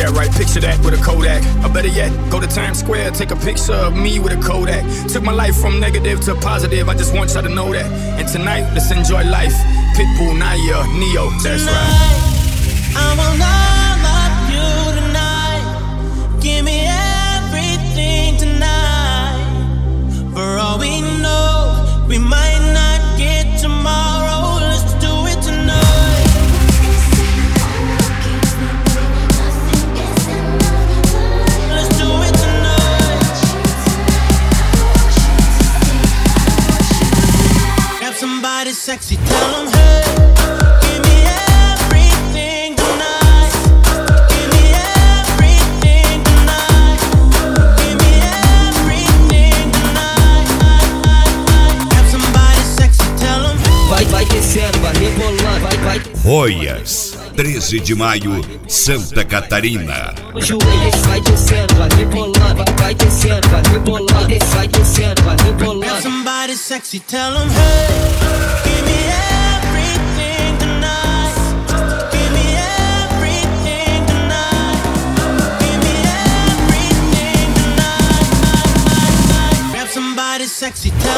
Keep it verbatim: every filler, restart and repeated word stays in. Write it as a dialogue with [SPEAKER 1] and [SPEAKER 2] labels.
[SPEAKER 1] Yeah, right, picture that with a Kodak. Or better yet, go to Times Square, take a picture of me with a Kodak. Took my life from negative to positive, I just want y'all to know that. And tonight, let's enjoy life. Pitbull, Naya, Neo, that's
[SPEAKER 2] tonight,
[SPEAKER 1] right.
[SPEAKER 2] I want all of you tonight. Give me everything tonight. For all we know, we might not get tomorrow. Let's do it tonight. Let's do it tonight. Grab somebody sexy, tell them hey. Give me everything tonight. Give me everything tonight. Give me everything tonight. Grab somebody sexy, tell them
[SPEAKER 3] Vai, vai descendo, vai rebolando, vai, vai.
[SPEAKER 4] Roias, treze de maio, Santa Catarina.
[SPEAKER 3] Os joelhos vai descendo, vai rebolando, vai, vai descendo, vai rebolando, vai descendo, vai
[SPEAKER 2] grab
[SPEAKER 3] rebolando.
[SPEAKER 2] somebody sexy, tell them hey. Give me everything tonight. Give me everything tonight. Give me everything tonight. Grab somebody sexy, tell